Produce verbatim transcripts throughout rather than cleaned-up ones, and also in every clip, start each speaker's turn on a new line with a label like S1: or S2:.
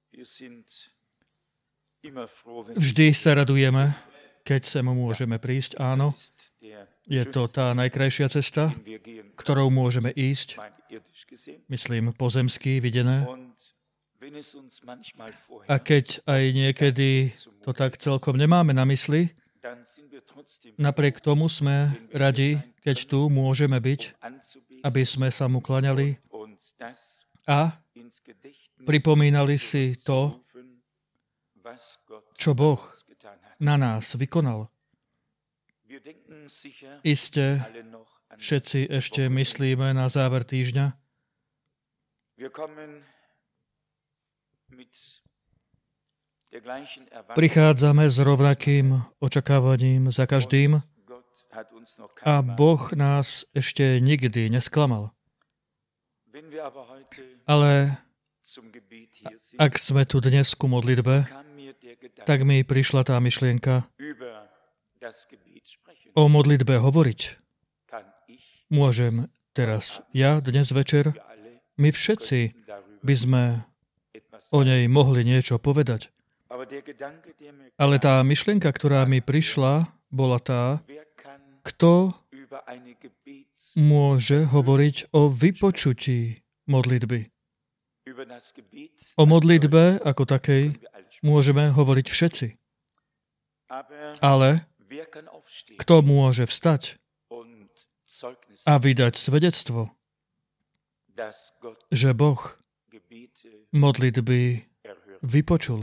S1: Vždy sa radujeme, keď sem môžeme prísť. Áno, je to tá najkrajšia cesta, ktorou môžeme ísť, myslím, pozemsky videné. A keď aj niekedy to tak celkom nemáme na mysli, napriek tomu sme radi, keď tu môžeme byť, aby sme sa mu klaňali a pripomínali si to, čo Boh na nás vykonal. Iste všetci ešte myslíme na záver týždňa. Prichádzame s rovnakým očakávaním za každým a Boh nás ešte nikdy nesklamal. Ale ak sme tu dnes ku modlitbe, tak mi prišla tá myšlienka o modlitbe hovoriť. Môžem teraz ja dnes večer, my všetci by sme o nej mohli niečo povedať. Ale tá myšlienka, ktorá mi prišla, bola tá, kto môže hovoriť o vypočutí modlitby. O modlitbe ako takej môžeme hovoriť všetci. Ale kto môže vstať a vydať svedectvo, že Boh modlitby vypočul?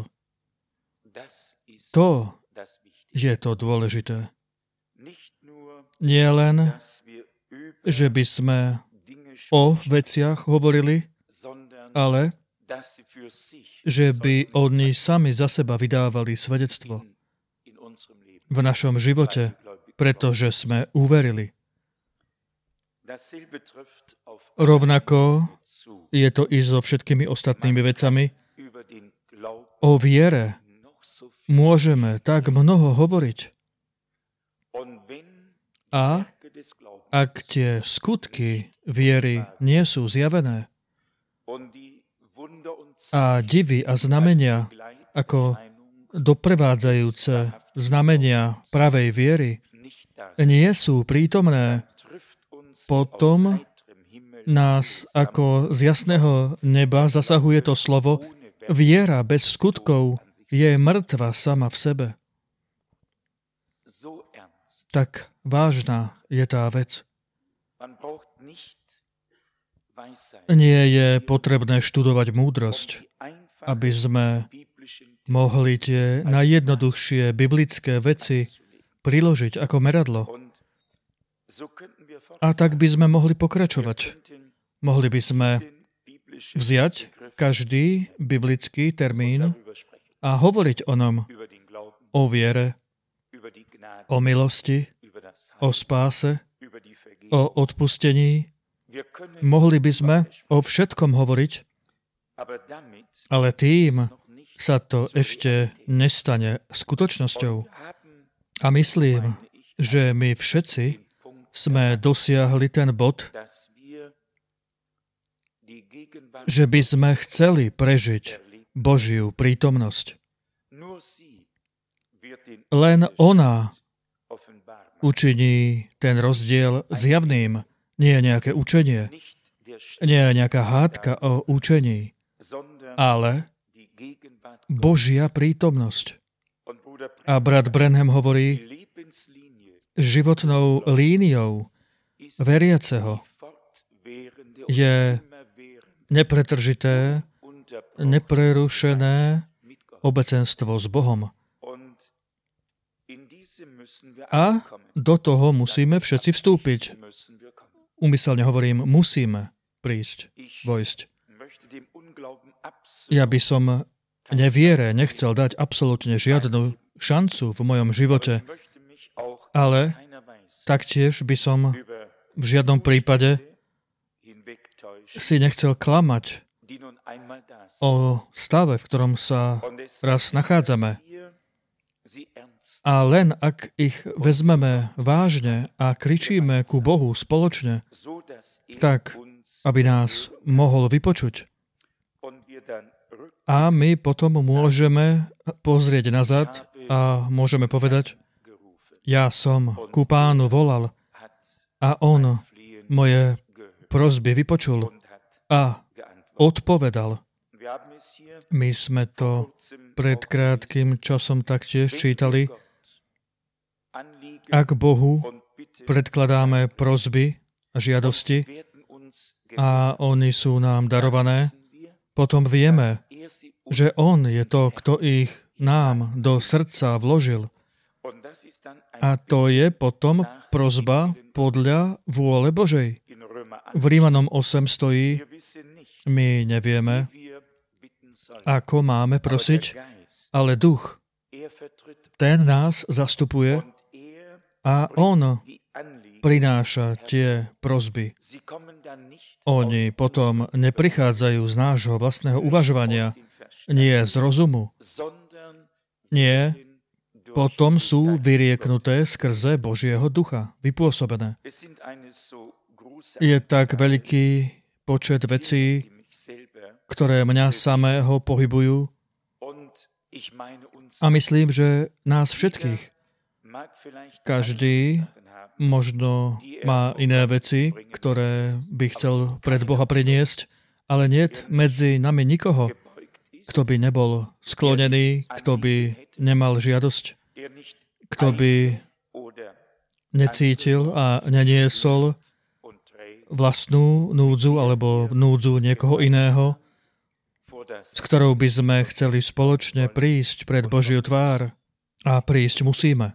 S1: To je to dôležité. Nie len, že by sme o veciach hovorili, ale že by oni sami za seba vydávali svedectvo v našom živote, pretože sme uverili. Rovnako je to i so všetkými ostatnými vecami. O viere môžeme tak mnoho hovoriť. A ak tie skutky viery nie sú zjavené a divy a znamenia ako doprevádzajúce znamenia pravej viery nie sú prítomné, potom nás ako z jasného neba zasahuje to slovo: viera bez skutkov je mŕtva sama v sebe. Tak vážna je tá vec. Nie je potrebné študovať múdrosť, aby sme mohli tie najjednoduchšie biblické veci priložiť ako meradlo. A tak by sme mohli pokračovať. Mohli by sme vziať každý biblický termín a hovoriť o ňom, o viere, o milosti, o spáse, o odpustení. Mohli by sme o všetkom hovoriť, ale tým sa to ešte nestane skutočnosťou. A myslím, že my všetci sme dosiahli ten bod, že by sme chceli prežiť Božiu prítomnosť. Len ona učiní ten rozdiel zjavným. Nie je nejaké učenie, nie je nejaká hádka o učení, ale Božia prítomnosť. A brat Branham hovorí, životnou líniou veriaceho je nepretržité, neprerušené obecenstvo s Bohom. A do toho musíme všetci vstúpiť. Úmyselne hovorím, musíme prísť, vojsť. Ja by som neviere nechcel dať absolútne žiadnu šancu v mojom živote, ale taktiež by som v žiadnom prípade si nechcel klamať o stave, v ktorom sa raz nachádzame. A len ak ich vezmeme vážne a kričíme ku Bohu spoločne, tak, aby nás mohol vypočuť. A my potom môžeme pozrieť nazad a môžeme povedať, ja som ku Pánu volal a on moje prosby vypočul a odpovedal. My sme to pred krátkym časom taktiež čítali. Ak Bohu predkladáme prosby a žiadosti a oni sú nám darované, potom vieme, že On je to, kto ich nám do srdca vložil. A to je potom prosba podľa vôle Božej. V Rímanom osem stojí, my nevieme, ako máme prosiť, ale Duch, ten nás zastupuje a On prináša tie prosby. Oni potom neprichádzajú z nášho vlastného uvažovania, nie z rozumu. Nie, potom sú vyrieknuté skrze Božieho ducha, vypôsobené. Je tak veľký počet vecí, ktoré mňa samého pohybujú a myslím, že nás všetkých. Každý možno má iné veci, ktoré by chcel pred Boha priniesť, ale niet medzi nami nikoho, kto by nebol sklonený, kto by nemal žiadosť, kto by necítil a neniesol vlastnú núdzu alebo núdzu niekoho iného, s ktorou by sme chceli spoločne prísť pred Božiu tvár. A prísť musíme.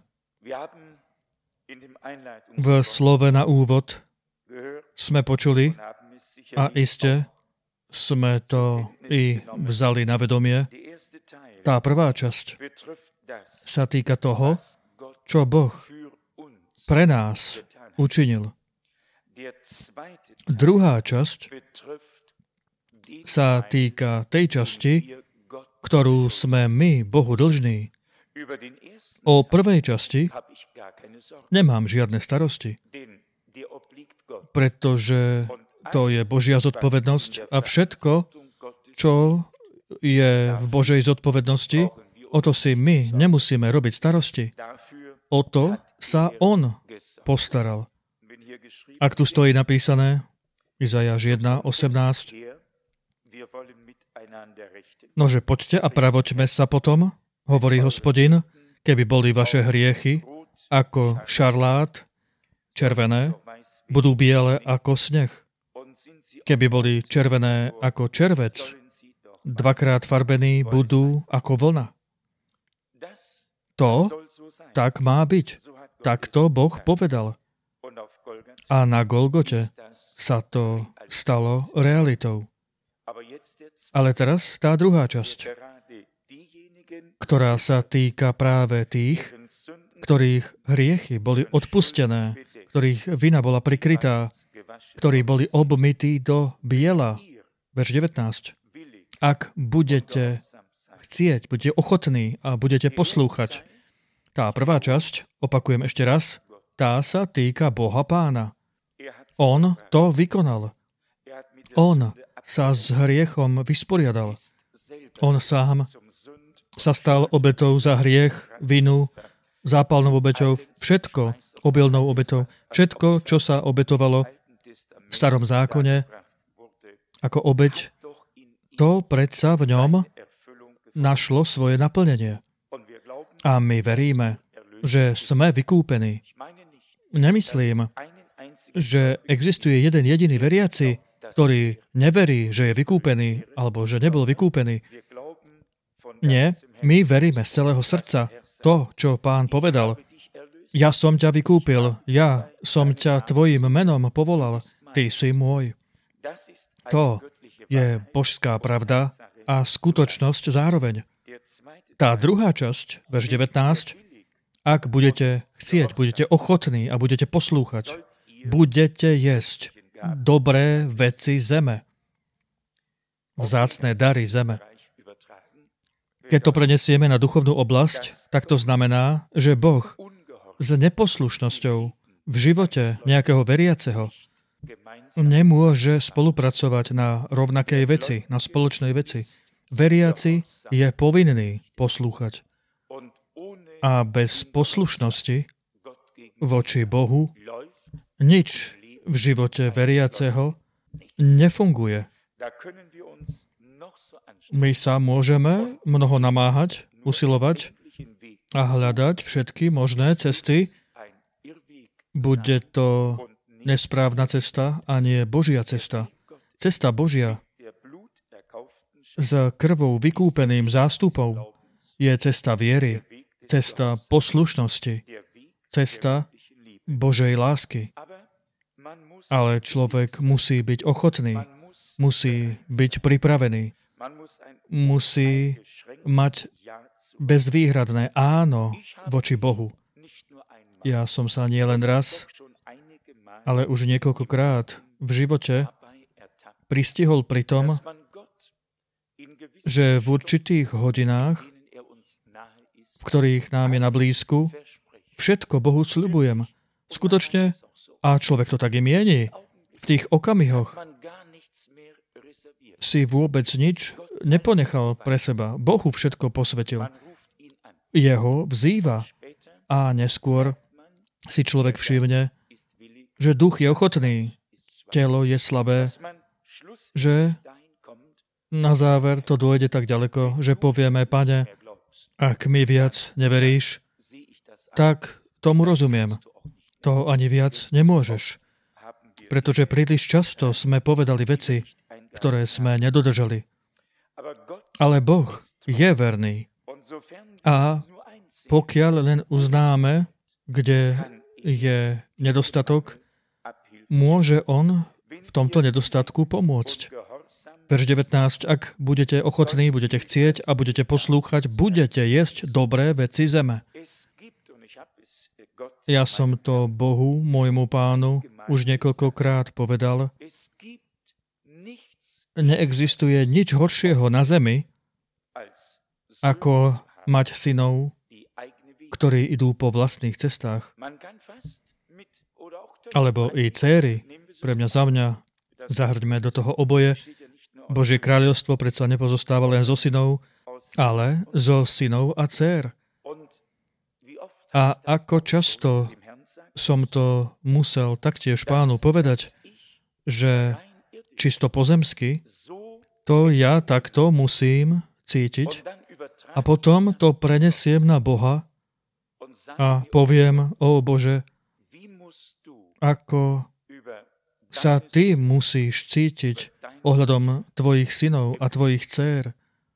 S1: V slove na úvod sme počuli a iste sme to i vzali na vedomie. Tá prvá časť sa týka toho, čo Boh pre nás učinil. Druhá časť sa týka tej časti, ktorú sme my Bohu dlžní. O prvej časti nemám žiadne starosti, pretože to je Božia zodpovednosť a všetko, čo je v Božej zodpovednosti, o to si my nemusíme robiť starosti. O to sa On postaral. Ak tu stojí napísané, Izajáš jeden osemnásť, nože poďte a pravoďme sa potom, hovorí Hospodin, keby boli vaše hriechy ako šarlát, červené, budú biele ako sneh. Keby boli červené ako červec, dvakrát farbený budú ako vlna. To tak má byť. Tak to Boh povedal. A na Golgote sa to stalo realitou. Ale teraz tá druhá časť, ktorá sa týka práve tých, ktorých hriechy boli odpustené, ktorých vina bola prikrytá, ktorí boli obmytí do biela. Verš devätnásť. Ak budete chcieť, budete ochotní a budete poslúchať. Tá prvá časť, opakujem ešte raz, tá sa týka Boha Pána. On to vykonal. On sa s hriechom vysporiadal. On sám sa stal obetou za hriech, vinu, zápalnou obeťou, všetko, obilnou obetou, všetko, čo sa obetovalo v starom zákone ako obeť, to predsa v ňom našlo svoje naplnenie. A my veríme, že sme vykúpení. Nemyslím, že existuje jeden jediný veriaci, ktorý neverí, že je vykúpený, alebo že nebol vykúpený. Nie, my veríme z celého srdca to, čo Pán povedal. Ja som ťa vykúpil, ja som ťa tvojim menom povolal, ty si môj. To je božská pravda a skutočnosť zároveň. Tá druhá časť, verš devätnásť, ak budete chcieť, budete ochotní a budete poslúchať, budete jesť dobré veci zeme, vzácne dary zeme. Keď to prenesieme na duchovnú oblasť, tak to znamená, že Boh s neposlušnosťou v živote nejakého veriaceho nemôže spolupracovať na rovnakej veci, na spoločnej veci. Veriaci je povinný poslúchať. A bez poslušnosti voči Bohu nič v živote veriaceho nefunguje. My sa môžeme mnoho namáhať, usilovať a hľadať všetky možné cesty. Bude to nesprávna cesta a nie Božia cesta. Cesta Božia s krvou vykúpeným zástupom je cesta viery, cesta poslušnosti, cesta Božej lásky. Ale človek musí byť ochotný, musí byť pripravený, musí mať bezvýhradné áno voči Bohu. Ja som sa nie len raz, ale už niekoľkokrát v živote pristihol pri tom, že v určitých hodinách, v ktorých nám je na blízku, všetko Bohu sľubujem. Skutočne, a človek to tak i mieni, v tých okamihoch si vôbec nič neponechal pre seba. Bohu všetko posvetil. Jeho vzýva a neskôr si človek všimne, že duch je ochotný, telo je slabé, že na záver to dôjde tak ďaleko, že povieme, Pane, ak mi viac neveríš, tak tomu rozumiem. Toho ani viac nemôžeš. Pretože príliš často sme povedali veci, ktoré sme nedodržali. Ale Boh je verný. A pokiaľ len uznáme, kde je nedostatok, môže on v tomto nedostatku pomôcť. Verš devätnásť. Ak budete ochotní, budete chcieť a budete poslúchať, budete jesť dobré veci zeme. Ja som to Bohu, môjmu Pánu, už niekoľkokrát povedal. Neexistuje nič horšieho na zemi, ako mať synov, ktorí idú po vlastných cestách. Alebo i dcéry. Pre mňa, za mňa, zahrňme do toho oboje. Božie kráľovstvo predsa nepozostáva len zo synov, ale zo synov a dcér. A ako často som to musel taktiež Pánu povedať, že čisto pozemsky, to ja takto musím cítiť a potom to prenesiem na Boha a poviem, ó Bože, ako sa Ty musíš cítiť ohľadom Tvojich synov a Tvojich dcér,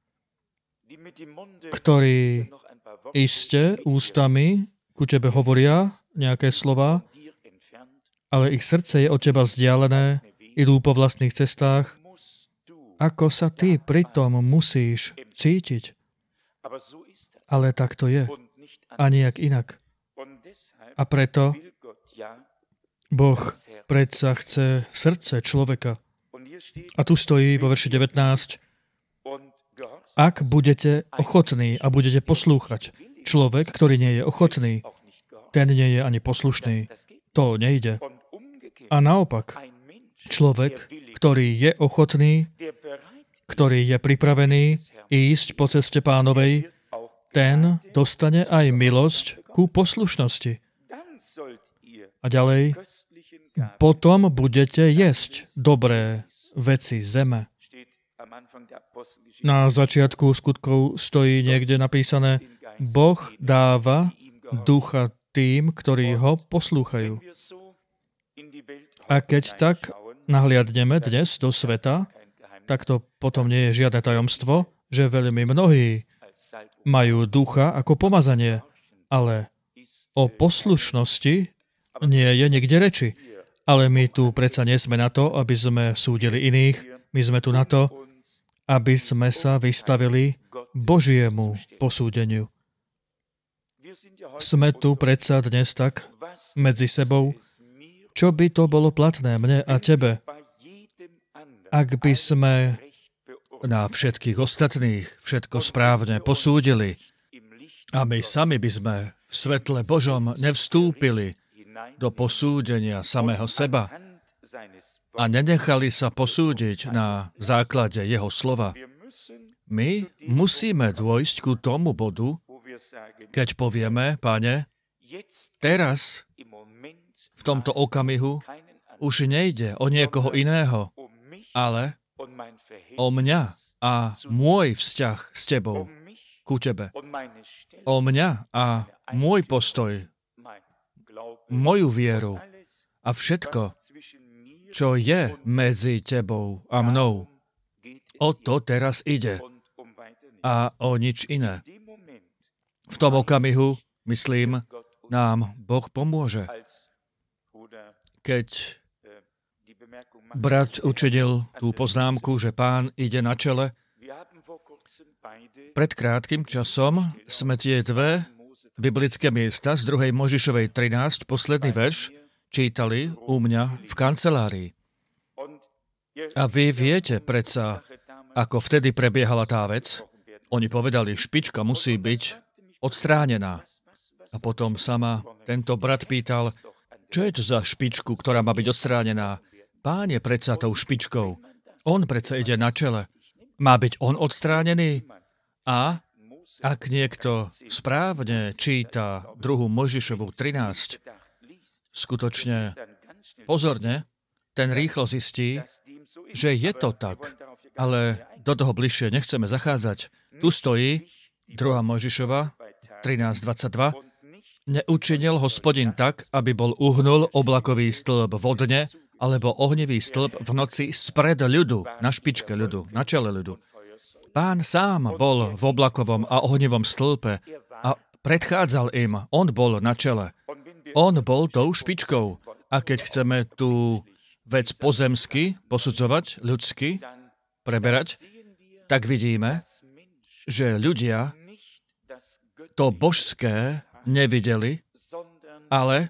S1: ktorí iste ústami ku Tebe hovoria nejaké slova, ale ich srdce je od Teba vzdialené, idú po vlastných cestách. Ako sa Ty pritom musíš cítiť? Ale tak to je. A nejak inak. A preto Boh predsa chce srdce človeka. A tu stojí vo verši devätnásť. Ak budete ochotní a budete poslúchať, človek, ktorý nie je ochotný, ten nie je ani poslušný. To nejde. A naopak, človek, ktorý je ochotný, ktorý je pripravený ísť po ceste Pánovej, ten dostane aj milosť ku poslušnosti. A ďalej, potom budete jesť dobré veci zeme. Na začiatku skutkov stojí niekde napísané, Boh dáva ducha tým, ktorí ho poslúchajú. A keď tak nahliadneme dnes do sveta, tak to potom nie je žiadne tajomstvo, že veľmi mnohí majú ducha ako pomazanie, ale o poslušnosti nie je nikde reči. Ale my tu predsa nie sme na to, aby sme súdili iných, my sme tu na to, aby sme sa vystavili Božiemu posúdeniu. Sme tu predsa dnes tak medzi sebou, čo by to bolo platné mne a tebe, ak by sme na všetkých ostatných všetko správne posúdili a my sami by sme v svetle Božom nevstúpili do posúdenia samého seba a nenechali sa posúdiť na základe jeho slova. My musíme dôjsť ku tomu bodu, keď povieme, Pane, teraz, v tomto okamihu, už nejde o niekoho iného, ale o mňa a môj vzťah s Tebou, ku Tebe. O mňa a môj postoj, moju vieru a všetko, čo je medzi Tebou a mnou. O to teraz ide. A o nič iné. V tom okamihu, myslím, nám Boh pomôže. Keď brat učinil tú poznámku, že Pán ide na čele, pred krátkym časom sme tie dve biblické miesta z druhej Mojžišovej trinásť, posledný verš, čítali u mňa v kancelárii. A vy viete predsa, ako vtedy prebiehala tá vec. Oni povedali, špička musí byť odstránená. A potom sa ma tento brat pýtal, čo je to za špičku, ktorá má byť odstránená? Pán je predsa tou špičkou. On predsa ide na čele. Má byť on odstránený? A ak niekto správne číta druhú Mojžišovu trinásť, skutočne pozorne, ten rýchlo zistí, že je to tak, ale do toho bližšie nechceme zachádzať. Tu stojí druhá Mojžišova trinásť dvadsaťdva. Neučinil Hospodin tak, aby bol uhnul oblakový stĺp vodne, alebo ohnivý stĺp v noci spred ľudu, na špičke ľudu, na čele ľudu. Pán sám bol v oblakovom a ohnivom stĺpe a predchádzal im. On bol na čele. On bol tou špičkou. A keď chceme tú vec pozemsky posudzovať, ľudsky preberať, tak vidíme, že ľudia to božské nevideli, ale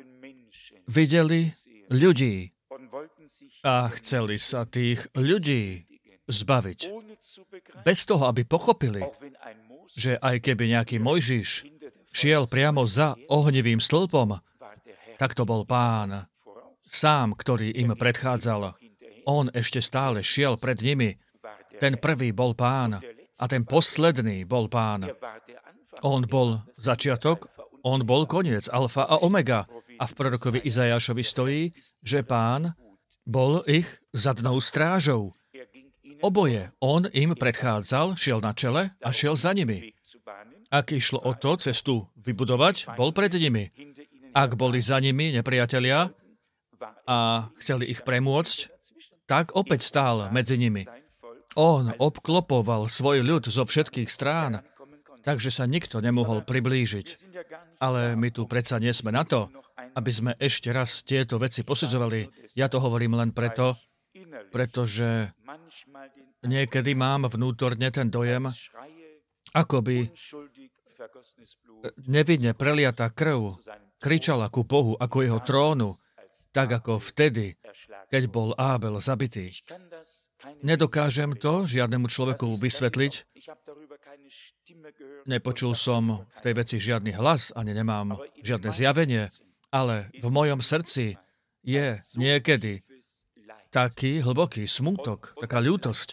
S1: videli ľudí a chceli sa tých ľudí zbaviť. Bez toho, aby pochopili, že aj keby nejaký Mojžiš šiel priamo za ohnivým stĺpom, tak to bol Pán sám, ktorý im predchádzal. On ešte stále šiel pred nimi. Ten prvý bol Pán a ten posledný bol Pán. On bol začiatok, on bol koniec, alfa a omega. A v prorokovi Izajášovi stojí, že Pán bol ich zadnou strážou. Oboje. On im predchádzal, šiel na čele a šiel za nimi. Ak išlo o to cestu vybudovať, bol pred nimi. Ak boli za nimi nepriatelia a chceli ich premôcť, tak opäť stál medzi nimi. On obklopoval svoj ľud zo všetkých strán, takže sa nikto nemohol priblížiť. Ale my tu predsa nie sme na to, aby sme ešte raz tieto veci posudzovali. Ja to hovorím len preto, pretože niekedy mám vnútorne ten dojem, akoby nevinne preliatá krv kričala ku Bohu ako jeho trónu, tak ako vtedy, keď bol Ábel zabitý. Nedokážem to žiadnemu človeku vysvetliť. Nepočul som v tej veci žiadny hlas, ani nemám žiadne zjavenie, ale v mojom srdci je niekedy taký hlboký smútok, taká ľútosť.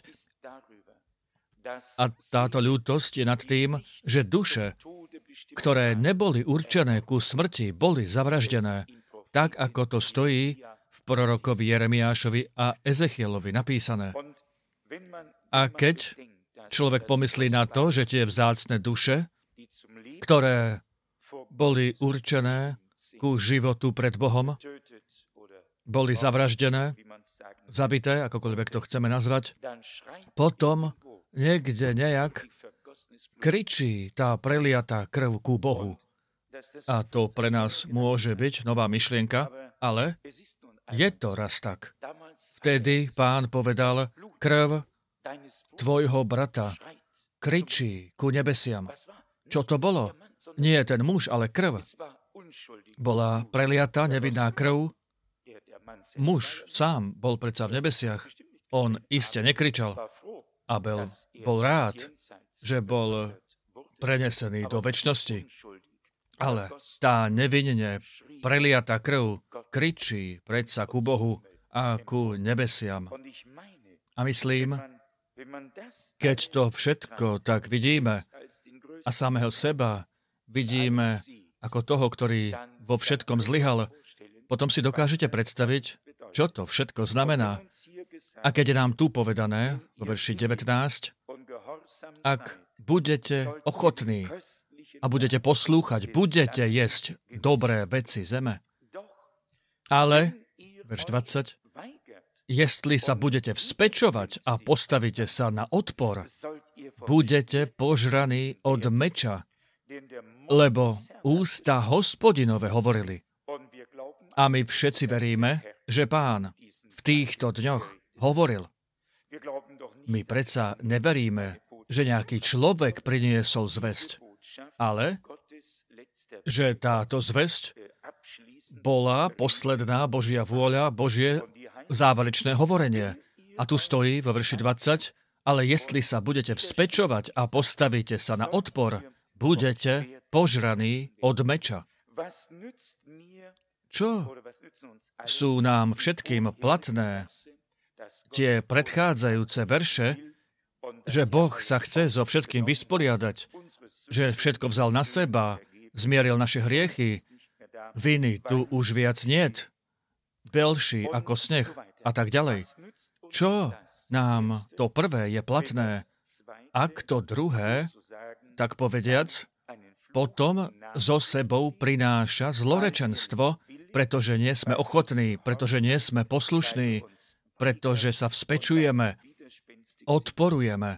S1: A táto ľútosť je nad tým, že duše, ktoré neboli určené ku smrti, boli zavraždené, tak ako to stojí v prorokovi Jeremiášovi a Ezechielovi napísané. A keď človek pomyslí na to, že tie vzácne duše, ktoré boli určené ku životu pred Bohom, boli zavraždené, zabité, akokoľvek to chceme nazvať, potom niekde nejak kričí tá preliatá krv ku Bohu. A to pre nás môže byť nová myšlienka, ale je to raz tak. Vtedy Pán povedal, krv tvojho brata kričí ku nebesiam. Čo to bolo? Nie ten muž, ale krv. Bola preliatá nevinná krv. Muž sám bol predsa v nebesiach. On iste nekričal. Abel bol rád, že bol prenesený do večnosti. Ale tá nevinne preliatá krv kričí predsa ku Bohu a ku nebesiam. A myslím, Keď to všetko tak vidíme a samého seba vidíme ako toho, ktorý vo všetkom zlyhal, potom si dokážete predstaviť, čo to všetko znamená. A keď je nám tu povedané, vo verši devätnásť, ak budete ochotní a budete poslúchať, budete jesť dobré veci zeme. Ale, verš dvadsať, jestli sa budete vzpečovať a postavíte sa na odpor, budete požraní od meča, lebo ústa Hospodinove hovorili. A my všetci veríme, že Pán v týchto dňoch hovoril. My predsa neveríme, že nejaký človek priniesol zvesť, ale že táto zvesť bola posledná Božia vôľa, Božie záverečné hovorenie. A tu stojí vo verši dvadsať, ale jestli sa budete vzpečovať a postavíte sa na odpor, budete požraní od meča. Čo sú nám všetkým platné tie predchádzajúce verše, že Boh sa chce so všetkým vysporiadať, že všetko vzal na seba, zmieril naše hriechy, viny tu už viac niet, belší ako sneh a tak ďalej. Čo nám to prvé je platné, ak to druhé, tak povediac, potom so sebou prináša zlorečenstvo, pretože nie sme ochotní, pretože nie sme poslušní, pretože sa vzpečujeme, odporujeme.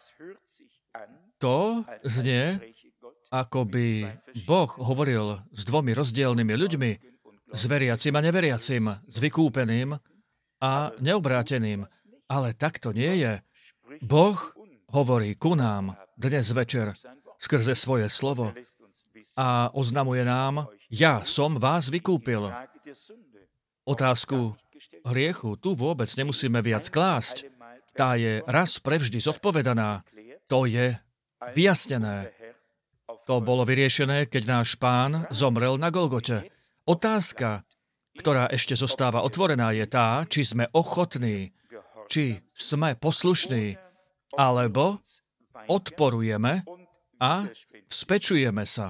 S1: To znie, ako by Boh hovoril s dvomi rozdielnymi ľuďmi, s veriacim a neveriacim, s vykúpeným a neobráteným. Ale tak to nie je. Boh hovorí ku nám dnes večer skrze svoje slovo a oznamuje nám, ja som vás vykúpil. Otázku hriechu tu vôbec nemusíme viac klásť. Tá je raz prevždy zodpovedaná. To je vyjasnené. To bolo vyriešené, keď náš Pán zomrel na Golgote. Otázka, ktorá ešte zostáva otvorená, je tá, či sme ochotní, či sme poslušní, alebo odporujeme a vzpečujeme sa.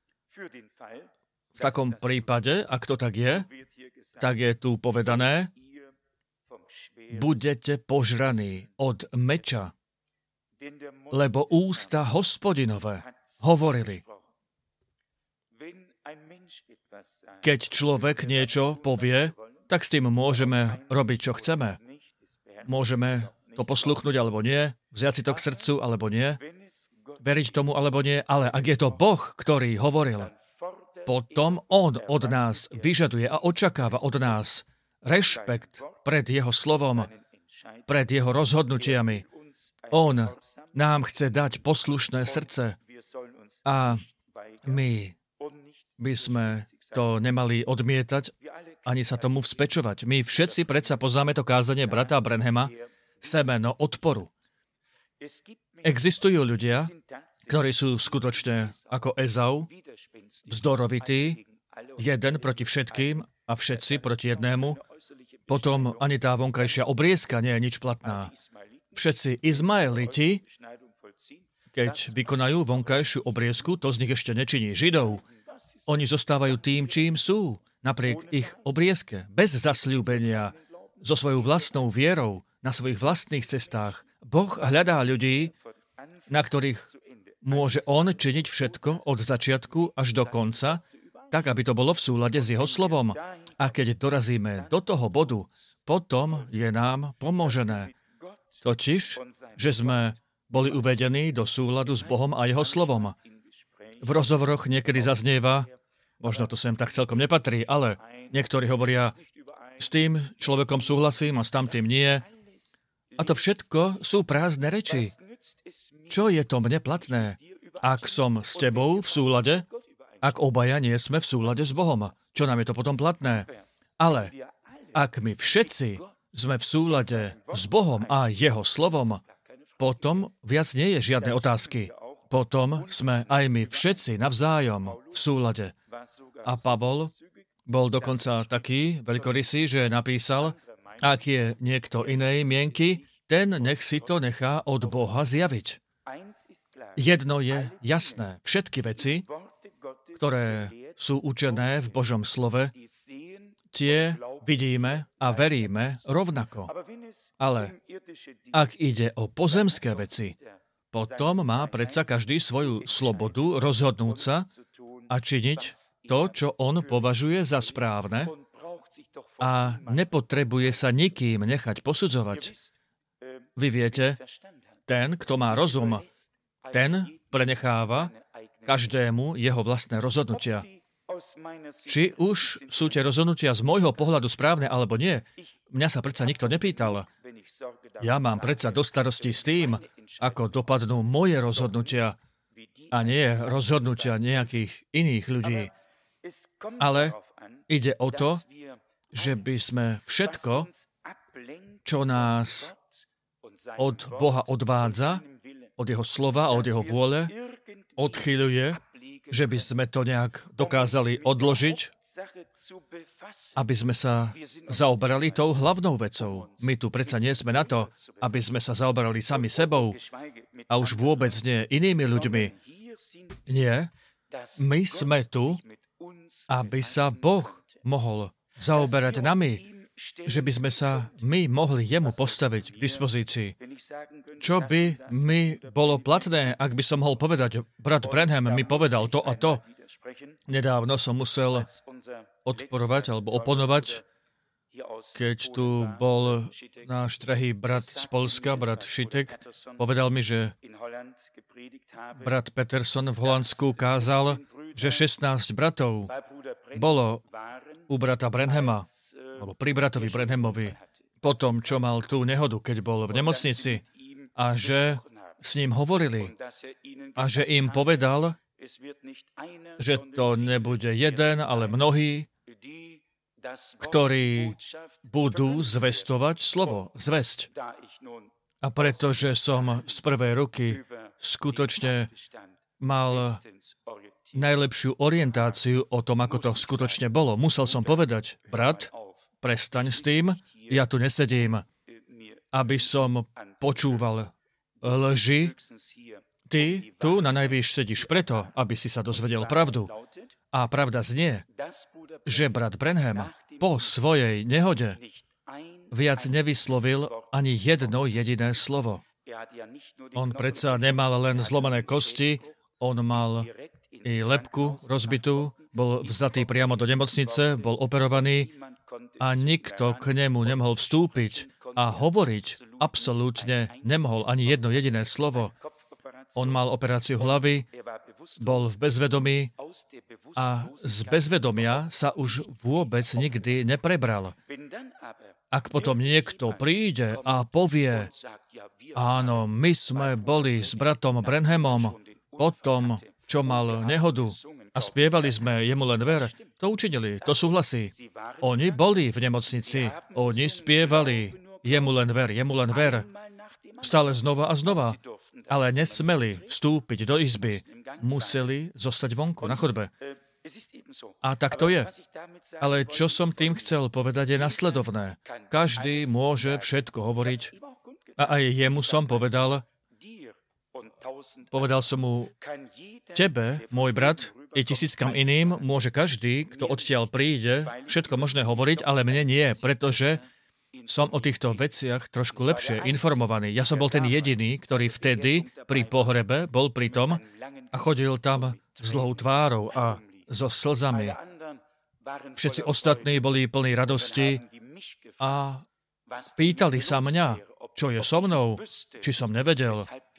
S1: V takom prípade, ak to tak je, tak je tu povedané, budete požraní od meča, lebo ústa Hospodinove hovorili. Keď človek niečo povie, tak s tým môžeme robiť, čo chceme. Môžeme to posluchnúť alebo nie, vziať si to k srdcu alebo nie, veriť tomu alebo nie, ale ak je to Boh, ktorý hovoril, potom On od nás vyžaduje a očakáva od nás rešpekt pred Jeho slovom, pred Jeho rozhodnutiami. On nám chce dať poslušné srdce a my by sme to nemali odmietať, ani sa tomu vzpečovať. My všetci predsa poznáme to kázanie brata Branhama, semeno odporu. Existujú ľudia, ktorí sú skutočne ako Ezau, vzdorovití, jeden proti všetkým a všetci proti jednému. Potom ani tá vonkajšia obriezka nie je nič platná. Všetci Izmaeliti, keď vykonajú vonkajšiu obriezku, to z nich ešte nečiní Židov. Oni zostávajú tým, čím sú, napriek ich obriezke, bez zasľúbenia, so svojou vlastnou vierou, na svojich vlastných cestách. Boh hľadá ľudí, na ktorých môže On činiť všetko od začiatku až do konca, tak, aby to bolo v súlade s Jeho slovom. A keď dorazíme do toho bodu, potom je nám pomožené. Totiž, že sme boli uvedení do súladu s Bohom a Jeho slovom. V rozhovoroch niekedy zaznieva, možno to sem tak celkom nepatrí, ale niektorí hovoria, s tým človekom súhlasím a s tamtým nie. A to všetko sú prázdne reči. Čo je to mne platné? Ak som s tebou v súlade, ak obaja nie sme v súlade s Bohom, čo nám je to potom platné? Ale ak my všetci sme v súlade s Bohom a Jeho slovom, potom viac nie je žiadne otázky. Potom sme aj my všetci navzájom v súlade. A Pavol bol dokonca taký veľkorysý, že napísal, ak je niekto inej mienky, ten nech si to nechá od Boha zjaviť. Jedno je jasné. Všetky veci, ktoré sú učené v Božom slove, tie vidíme a veríme rovnako. Ale ak ide o pozemské veci, potom má predsa každý svoju slobodu rozhodnúť sa a činiť to, čo on považuje za správne a nepotrebuje sa nikým nechať posudzovať. Vy viete, ten, kto má rozum, ten prenecháva každému jeho vlastné rozhodnutia. Či už sú tie rozhodnutia z môjho pohľadu správne alebo nie, mňa sa predsa nikto nepýtal. Ja mám predsa do starosti s tým, ako dopadnú moje rozhodnutia a nie rozhodnutia nejakých iných ľudí. Ale ide o to, že by sme všetko, čo nás od Boha odvádza, od jeho slova a od jeho vôle, odchýľuje, že by sme to nejak dokázali odložiť, aby sme sa zaoberali tou hlavnou vecou. My tu predsa nie sme na to, aby sme sa zaoberali sami sebou a už vôbec nie inými ľuďmi. Nie, my sme tu, aby sa Boh mohol zaoberať nami, že by sme sa my mohli jemu postaviť k dispozícii. Čo by mi bolo platné, ak by som mohol povedať, brat Branham mi povedal to a to. Nedávno som musel odporovať alebo oponovať, keď tu bol náš drahý brat z Polska, brat Šitek, povedal mi, že brat Peterson v Holandsku kázal, že šestnásť bratov bolo u brata Branhama, alebo pri bratovi Branhamovi, po tom, čo mal tú nehodu, keď bol v nemocnici, a že s ním hovorili a že im povedal, že to nebude jeden, ale mnohí, ktorí budú zvestovať slovo, zvesť. A pretože som z prvej ruky skutočne mal najlepšiu orientáciu o tom, ako to skutočne bolo, musel som povedať, brat, prestaň s tým, ja tu nesedím, aby som počúval lži. Ty tu na najvýš sedíš preto, aby si sa dozvedel pravdu. A pravda znie, že brat Branham po svojej nehode viac nevyslovil ani jedno jediné slovo. On predsa nemal len zlomené kosti, on mal i lebku rozbitú, bol vzatý priamo do nemocnice, bol operovaný a nikto k nemu nemohol vstúpiť a hovoriť absolútne nemohol ani jedno jediné slovo. On mal operáciu hlavy, bol v bezvedomí a z bezvedomia sa už vôbec nikdy neprebral. Ak potom niekto príde a povie, áno, my sme boli s bratom Branhamom po tom, čo mal nehodu a spievali sme jemu len ver, to učinili, to súhlasí. Oni boli v nemocnici, oni spievali jemu len ver, jemu len ver, stále znova a znova, ale nesmeli vstúpiť do izby, museli zostať vonku, na chodbe. A tak to je. Ale čo som tým chcel povedať je nasledovné. Každý môže všetko hovoriť a aj jemu som povedal, povedal som mu, tebe, môj brat, i tisíckam iným, môže každý, kto odtiaľ príde, všetko možné hovoriť, ale mne nie, pretože som o týchto veciach trošku lepšie informovaný. Ja som bol ten jediný, ktorý vtedy pri pohrebe bol pri tom a chodil tam s dlhou tvárou a so slzami. Všetci ostatní boli plní radosti a pýtali sa mňa, čo je so mnou, či som nevedel,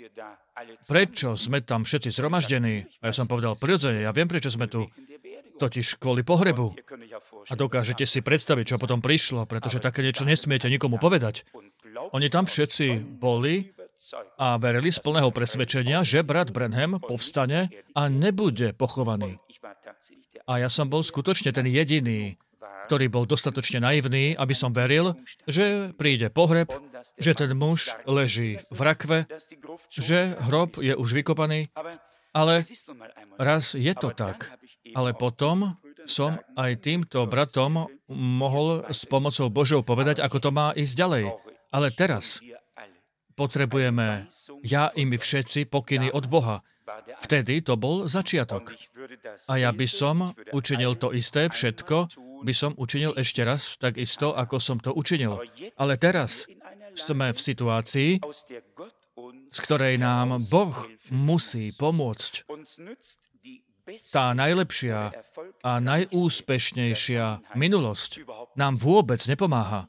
S1: prečo sme tam všetci zhromaždení. A ja som povedal, prirodzene, ja viem, prečo sme tu. Totiž kvôli pohrebu. A dokážete si predstaviť, čo potom prišlo, pretože také niečo nesmiete nikomu povedať. Oni tam všetci boli a verili z plného presvedčenia, že brat Branham povstane a nebude pochovaný. A ja som bol skutočne ten jediný, ktorý bol dostatočne naivný, aby som veril, že príde pohreb, že ten muž leží v rakve, že hrob je už vykopaný, ale raz je to tak. Ale potom som aj týmto bratom mohol s pomocou Božou povedať, ako to má ísť ďalej. Ale teraz potrebujeme ja i my všetci pokyny od Boha. Vtedy to bol začiatok. A ja by som učinil to isté, všetko by som učinil ešte raz, tak isto, ako som to učinil. Ale teraz sme v situácii, z ktorej nám Boh musí pomôcť. Tá najlepšia a najúspešnejšia minulosť nám vôbec nepomáha.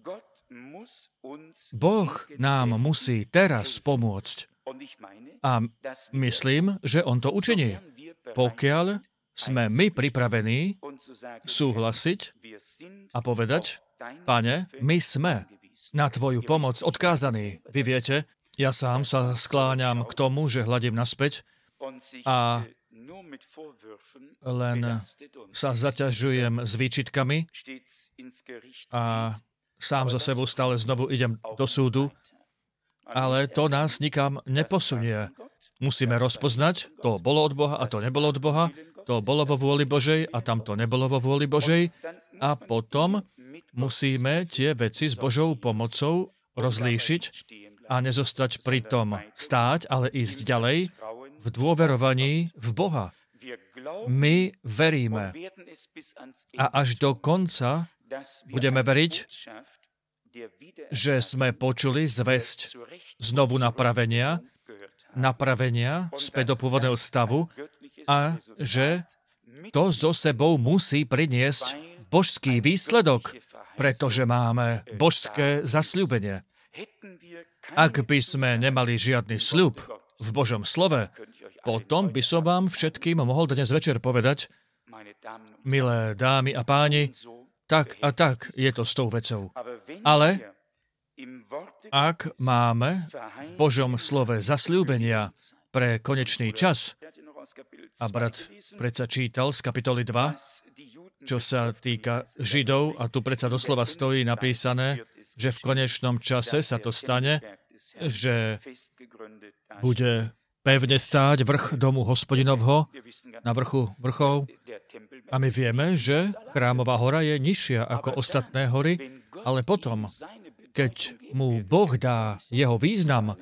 S1: Boh nám musí teraz pomôcť. A myslím, že on to učiní. Pokiaľ sme my pripravení súhlasiť a povedať, Pane, my sme na tvoju pomoc odkázaní. Vy viete, ja sám sa skláňam k tomu, že hľadím naspäť a len sa zaťažujem s výčitkami a sám za sebou stále znovu idem do súdu, ale to nás nikam neposunie. Musíme rozpoznať, to bolo od Boha a to nebolo od Boha, to bolo vo vôli Božej a tamto nebolo vo vôli Božej a potom musíme tie veci s Božou pomocou rozlíšiť a nezostať pri tom stáť, ale ísť ďalej v dôverovaní v Boha. My veríme a až do konca budeme veriť, že sme počuli zvesť znovu napravenia, napravenia späť do pôvodného stavu a že to so sebou musí priniesť božský výsledok, pretože máme božské zasľúbenie. Ak by sme nemali žiadny sľub v Božom slove, potom by som vám všetkým mohol dnes večer povedať, milé dámy a páni, tak a tak je to s tou vecou. Ale ak máme v Božom slove zasľúbenia pre konečný čas, a brat predsa čítal z kapitoly dva, čo sa týka Židov, a tu predsa doslova stojí napísané, že v konečnom čase sa to stane, že bude pevne stáť vrch domu Hospodinovho na vrchu vrchov. A my vieme, že Chrámová hora je nižšia ako ostatné hory, ale potom, keď mu Boh dá jeho význam,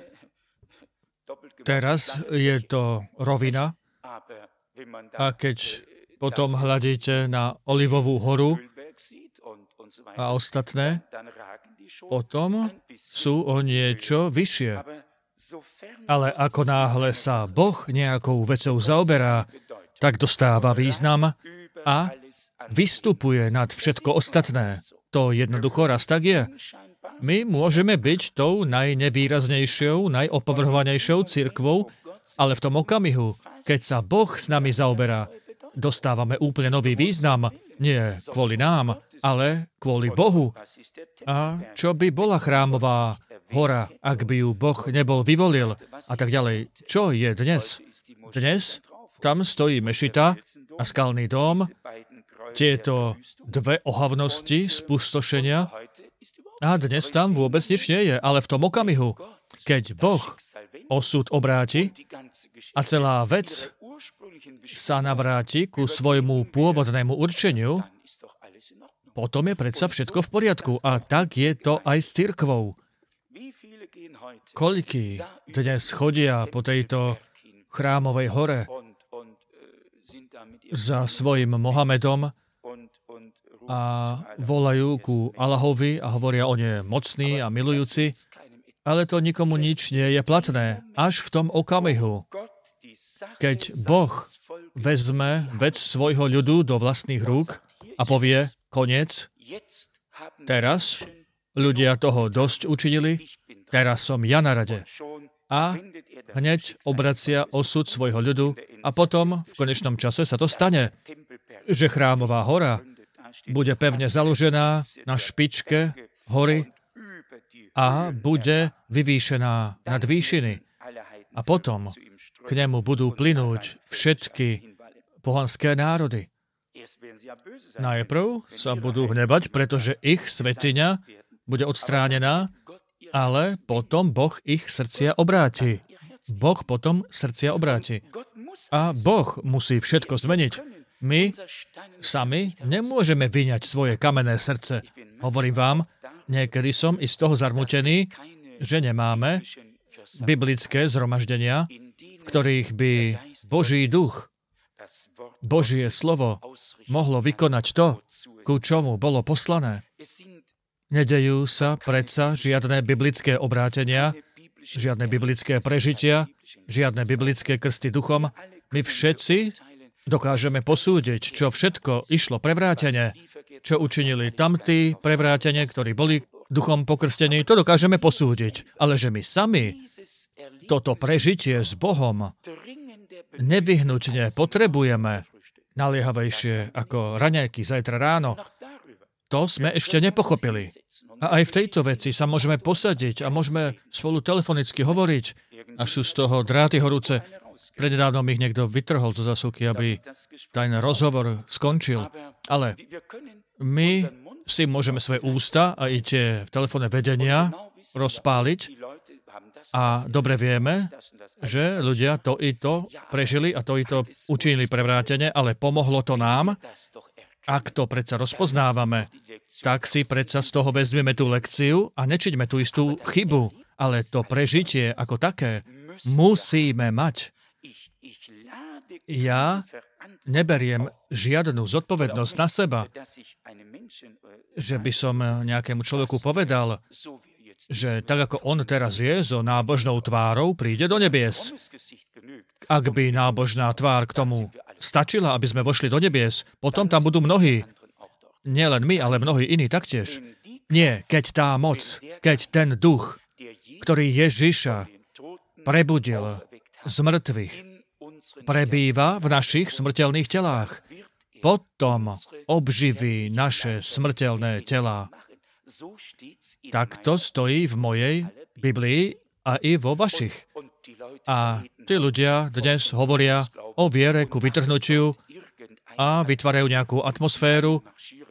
S1: teraz je to rovina, a keď potom hľadíte na Olivovú horu a ostatné, potom sú o niečo vyššie. Ale ako náhle sa Boh nejakou vecou zaoberá, tak dostáva význam a vystupuje nad všetko ostatné. To jednoducho raz tak je. My môžeme byť tou najnevýraznejšou, najopovrhovanejšou cirkvou, ale v tom okamihu, keď sa Boh s nami zaoberá, dostávame úplne nový význam, nie kvôli nám, ale kvôli Bohu. A čo by bola Chrámová hora, ak by ju Boh nebol vyvolil a tak ďalej. Čo je dnes? Dnes tam stojí mešita a skalný dóm, tieto dve ohavnosti spustošenia a dnes tam vôbec nič nie je, ale v tom okamihu, keď Boh osud obráti a celá vec sa navráti ku svojmu pôvodnému určeniu, potom je predsa všetko v poriadku. A tak je to aj s cirkvou. Koľkí dnes chodia po tejto Chrámovej hore za svojim Mohamedom a volajú ku Allahovi a hovoria, on je mocný a milujúci, ale to nikomu nič nie je platné. Až v tom okamihu, keď Boh vezme vec svojho ľudu do vlastných rúk a povie, koniec, teraz ľudia toho dosť učinili, teraz som ja na rade. A hneď obracia osud svojho ľudu a potom v konečnom čase sa to stane, že Chrámová hora bude pevne založená na špičke hory a bude vyvýšená nad výšiny. A potom k nemu budú plynúť všetky pohanské národy. Najprv sa budú hnevať, pretože ich svätyňa bude odstránená, ale potom Boh ich srdcia obráti. Boh potom srdcia obráti. A Boh musí všetko zmeniť. My sami nemôžeme vyňať svoje kamenné srdce. Hovorím vám, niekedy som i z toho zarmutený, že nemáme biblické zhromaždenia, v ktorých by Boží duch, Božie slovo mohlo vykonať to, ku čomu bolo poslané. Nedejú sa predsa žiadne biblické obrátenia, žiadne biblické prežitia, žiadne biblické krsty duchom. My všetci dokážeme posúdiť, čo všetko išlo prevrátenie, čo učinili tamtí prevrátenie, ktorí boli duchom pokrstení, to dokážeme posúdiť. Ale že my sami toto prežitie s Bohom nevyhnutne potrebujeme naliehavejšie ako raňajky zajtra ráno, to sme ešte nepochopili. A aj v tejto veci sa môžeme posadiť a môžeme spolu telefonicky hovoriť, až sú z toho dráty horúce. Prednedávnom ich niekto vytrhol zo zasúky, aby ten rozhovor skončil. Ale my si môžeme svoje ústa a i tie telefónne vedenia rozpáliť a dobre vieme, že ľudia to i to prežili a to i to učinili prevrátene, ale pomohlo to nám. Ak to predsa rozpoznávame, tak si predsa z toho vezmeme tú lekciu a nečiňme tú istú chybu, ale to prežitie ako také musíme mať. Ja neberiem žiadnu zodpovednosť na seba, že by som nejakému človeku povedal, že tak ako on teraz je, so nábožnou tvárou príde do nebies. Ak by nábožná tvár k tomu stačila, aby sme vošli do nebies, potom tam budú mnohí. Nielen my, ale mnohí iní taktiež. Nie, keď tá moc, keď ten duch, ktorý Ježiša prebudil z mŕtvych, prebýva v našich smrteľných telách, potom obživí naše smrteľné telá. Tak to stojí v mojej Biblii a i vo vašich. A tí ľudia dnes hovoria o viere ku vytrhnutiu a vytvárajú nejakú atmosféru.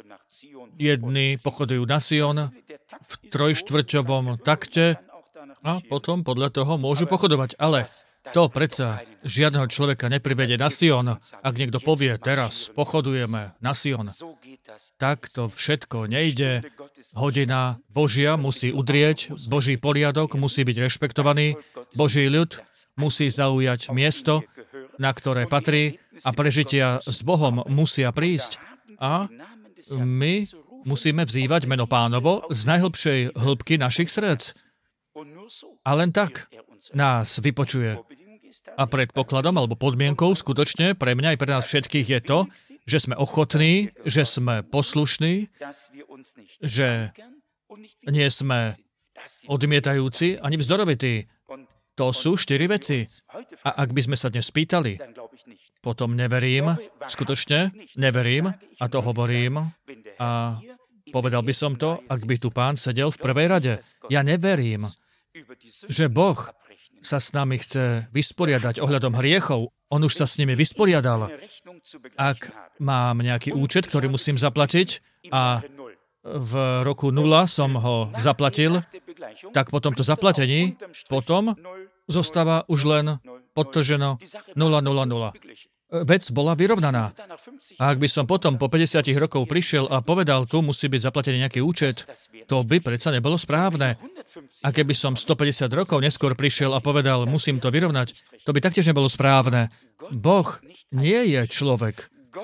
S1: Jedni pochodujú na Sion v trojštvrťovom takte a potom podľa toho môžu pochodovať. Ale to predsa žiadneho človeka neprivedie na Sion. Ak niekto povie, teraz pochodujeme na Sion, tak to všetko nejde. Hodina Božia musí udrieť, Boží poriadok musí byť rešpektovaný, Boží ľud musí zaujať miesto, na ktoré patrí a prežitia s Bohom musia prísť. A my musíme vzývať meno Pánovo z najhlbšej hĺbky našich srdc. A len tak nás vypočuje. A predpokladom alebo podmienkou skutočne pre mňa aj pre nás všetkých je to, že sme ochotní, že sme poslušní, že nie sme odmietajúci ani vzdorovití. To sú štyri veci. A ak by sme sa dnes spýtali, potom neverím, skutočne neverím, a to hovorím, a povedal by som to, ak by tu Pán sedel v prvej rade. Ja neverím, že Boh sa s nami chce vysporiadať ohľadom hriechov. On už sa s nimi vysporiadal. Ak mám nejaký účet, ktorý musím zaplatiť a v roku nula som ho zaplatil, tak po tomto zaplatení potom zostáva už len podtrženo nula nula nula. Vec bola vyrovnaná. A ak by som potom po päťdesiatich rokov prišiel a povedal, tu musí byť zaplatený nejaký účet, to by predsa nebolo správne. A keby som stopäťdesiat rokov neskôr prišiel a povedal, musím to vyrovnať, to by taktiež nebolo správne. Boh nie je človek.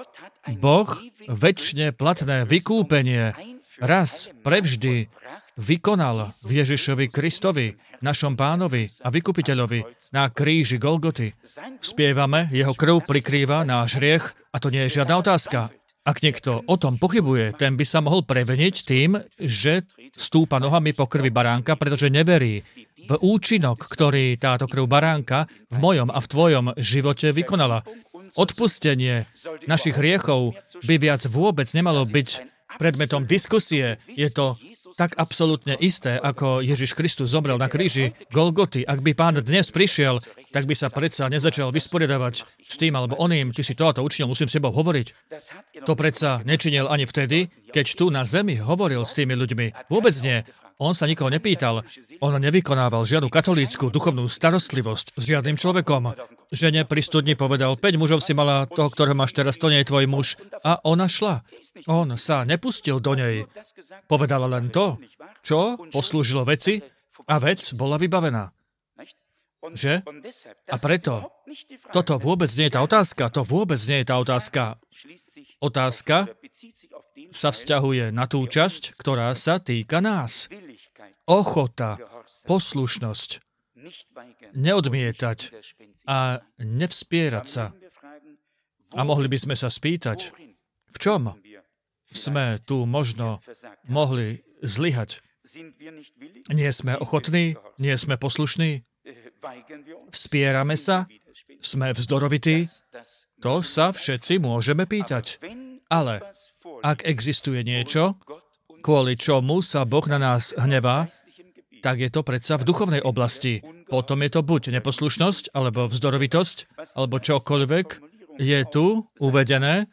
S1: Boh večne platné vykúpenie raz prevždy vykonal v Ježišovi Kristovi, našom Pánovi a Vykupiteľovi na kríži Golgoty. Spievame, jeho krv prikrýva náš hriech a to nie je žiadna otázka. Ak niekto o tom pochybuje, ten by sa mohol preveniť tým, že stúpa nohami po krvi baránka, pretože neverí v účinok, ktorý táto krv baránka v mojom a v tvojom živote vykonala. Odpustenie našich hriechov by viac vôbec nemalo byť predmetom diskusie. Je to tak absolútne isté, ako Ježiš Kristus zomrel na kríži Golgoty. Ak by Pán dnes prišiel, tak by sa predsa nezačal vysporiadavať s tým alebo oným. Ty si to a to učinil, musím s tebou hovoriť. To predsa nečinil ani vtedy, keď tu na zemi hovoril s tými ľuďmi. Vôbec nie. On sa nikoho nepýtal. On nevykonával žiadnu katolícku duchovnú starostlivosť s žiadnym človekom. Žene pri studni povedal, päť mužov si mala, toho, ktorého máš teraz, to nie je tvoj muž. A ona šla. On sa nepustil do nej. Povedala len to, čo poslúžilo veci a vec bola vybavená.
S2: Že? A preto toto vôbec nie je tá otázka. To vôbec nie je tá otázka. Otázka sa vzťahuje na tú časť, ktorá sa týka nás. Ochota, poslušnosť, neodmietať a nevspierať sa. A mohli by sme sa spýtať, v čom sme tu možno mohli zlyhať? Nie sme ochotní? Nie sme poslušní? Vspierame sa? Sme vzdorovití? To sa všetci môžeme pýtať. Ale ak existuje niečo, kvôli čomu sa Boh na nás hnevá, tak je to predsa v duchovnej oblasti. Potom je to buď neposlušnosť, alebo vzdorovitosť, alebo čokoľvek je tu uvedené,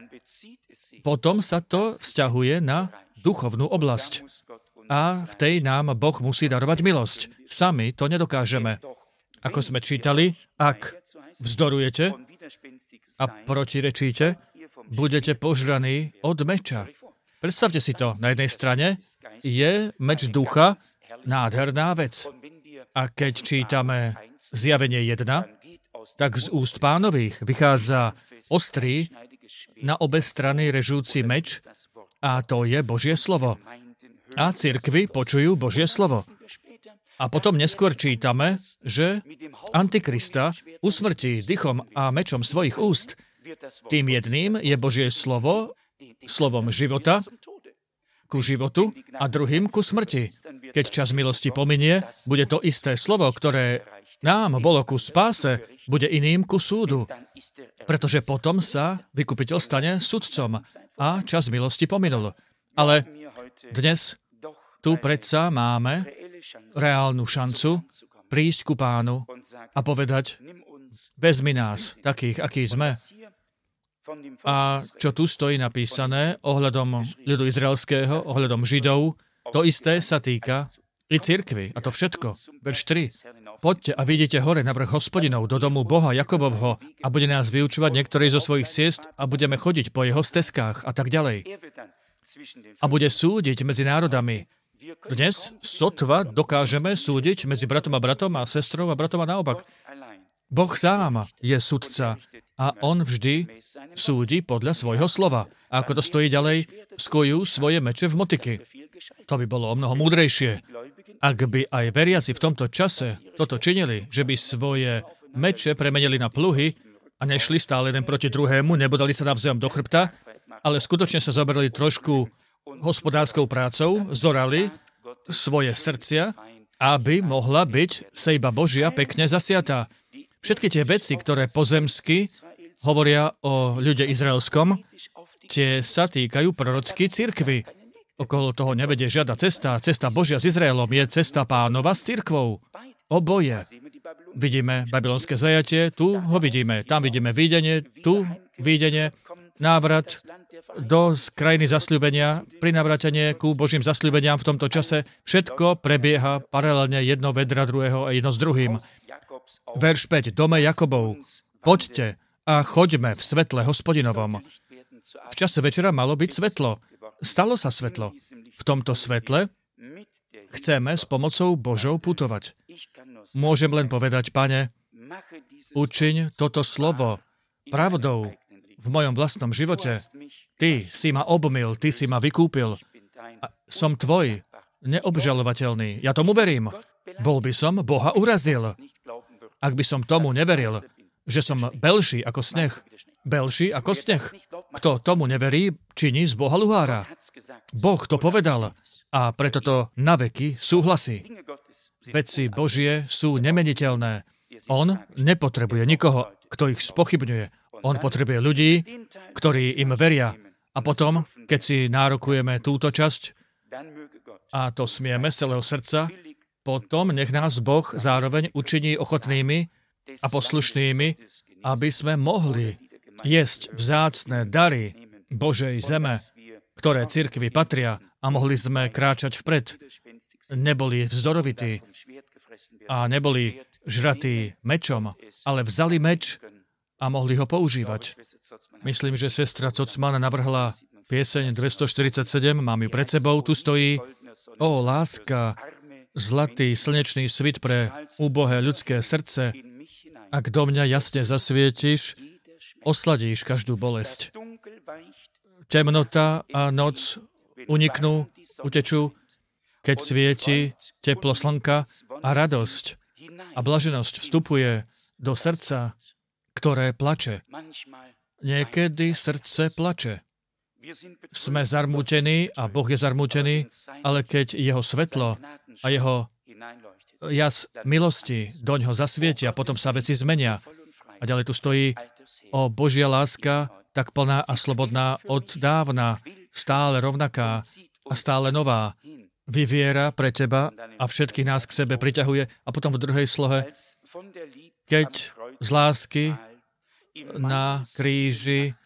S2: potom sa to vzťahuje na duchovnú oblasť. A v tej nám Boh musí darovať milosť. Sami to nedokážeme. Ako sme čítali, ak vzdorujete a protirečíte, budete požraní od meča. Predstavte si to. Na jednej strane je meč ducha nádherná vec. A keď čítame Zjavenie jedna, tak z úst Pánových vychádza ostrý, na obe strany režúci meč, a to je Božie slovo. A cirkvi počujú Božie slovo. A potom neskôr čítame, že Antikrista usmrtí dychom a mečom svojich úst. Tým jedným je Božie slovo, slovom života ku životu a druhým ku smrti. Keď čas milosti pominie, bude to isté slovo, ktoré nám bolo ku spáse, bude iným ku súdu. Pretože potom sa vykupiteľ stane sudcom a čas milosti pominul. Ale dnes tu predsa máme reálnu šancu prísť ku Pánu a povedať, vezmi nás, takých, akí sme. A čo tu stojí napísané ohľadom ľudu izraelského, ohľadom Židov, to isté sa týka i cirkvi. A to všetko. Verš tri. Poďte a vidíte hore na vrch Hospodinov do domu Boha Jakobovho a bude nás vyučovať niektorý zo svojich ciest a budeme chodiť po jeho stezkách a tak ďalej. A bude súdiť medzi národami. Dnes sotva dokážeme súdiť medzi bratom a bratom a sestrou a bratom a naopak. Boh sám je sudca a on vždy súdi podľa svojho slova. A ako to stojí ďalej, skojú svoje meče v motyky. To by bolo o mnoho múdrejšie. Ak by aj veriaci v tomto čase toto činili, že by svoje meče premenili na pluhy a nešli stále jeden proti druhému, nebodali sa navzájom do chrbta, ale skutočne sa zoberali trošku hospodárskou prácou, zorali svoje srdcia, aby mohla byť sejba Božia pekne zasiatá. Všetky tie veci, ktoré pozemsky hovoria o ľude izraelskom, tie sa týkajú prorockej cirkvi. Okolo toho nevedie žiadna cesta. Cesta Božia s Izraelom je cesta Pánova s cirkvou. Oboje. Vidíme babylonské zajatie, tu ho vidíme. Tam vidíme videnie, tu videnie, návrat do krajiny zasľúbenia, prinavratenie ku Božím zasľúbeniam v tomto čase. Všetko prebieha paralelne jedno vedra druhého a jedno s druhým. Verš päť. Dome Jakobov, poďte a choďme v svetle Hospodinovom. V čase večera malo byť svetlo. Stalo sa svetlo. V tomto svetle chceme s pomocou Božou putovať. Môžem len povedať, Pane, učiň toto slovo pravdou v mojom vlastnom živote. Ty si ma obmyl, ty si ma vykúpil. A som tvoj, neobžalovateľný. Ja tomu verím. Bol by som Boha urazil. Ak by som tomu neveril, že som belší ako sneh, belší ako sneh. Kto tomu neverí, činí z Boha luhára. Boh to povedal a preto to naveky súhlasí. Veci Božie sú nemeniteľné. On nepotrebuje nikoho, kto ich spochybňuje. On potrebuje ľudí, ktorí im veria. A potom, keď si nárokujeme túto časť, a to smieme z celého srdca, potom nech nás Boh zároveň učiní ochotnými a poslušnými, aby sme mohli jesť vzácne dary Božej zeme, ktoré cirkvi patria, a mohli sme kráčať vpred. Neboli vzdorovití a neboli žratí mečom, ale vzali meč a mohli ho používať. Myslím, že sestra Cocman navrhla pieseň dvestoštyridsaťsedem, mám ju pred sebou, tu stojí: O láska, zlatý slnečný svit pre úbohé ľudské srdce, ak do mňa jasne zasvietiš, osladíš každú bolesť. Temnota a noc uniknú, utečú, keď svieti teplo slnka a radosť a blaženosť vstupuje do srdca, ktoré plače. Niekedy srdce plače. Sme zarmútení a Boh je zarmútený, ale keď jeho svetlo a jeho jas milosti doňho zasvietia, potom sa veci zmenia. A ďalej tu stojí: o Božia láska, tak plná a slobodná od dávna, stále rovnaká a stále nová, vyviera pre teba a všetkých nás k sebe priťahuje. A potom v druhej slohe: keď z lásky na kríži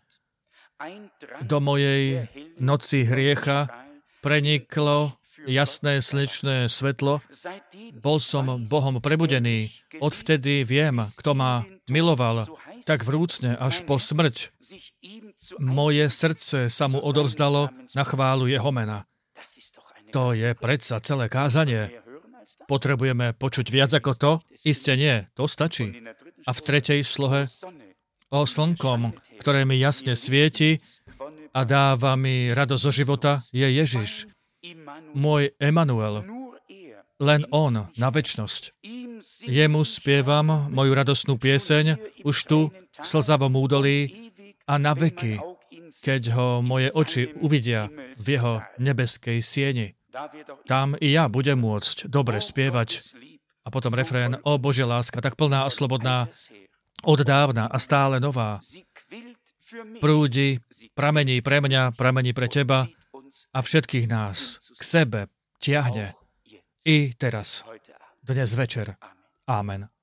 S2: do mojej noci hriecha preniklo jasné slnečné svetlo, bol som Bohom prebudený. Odvtedy viem, kto ma miloval tak vrúcne až po smrť. Moje srdce sa mu odovzdalo na chválu jeho mena. To je predsa celé kázanie. Potrebujeme počuť viac ako to? Isté nie, to stačí. A v tretej slohe: o slnkom, ktoré mi jasne svieti a dáva mi radosť zo života, je Ježiš, môj Emanuel, len on na večnosť. Jemu spievam moju radosnú pieseň už tu v slzavom údolí a na veky, keď ho moje oči uvidia v jeho nebeskej sieni. Tam i ja budem môcť dobre spievať. A potom refrén: o Božia láska, tak plná a slobodná, od dávna a stále nová, prúdi, pramení pre mňa, pramení pre teba a všetkých nás k sebe ťahne i teraz, dnes večer. Amen.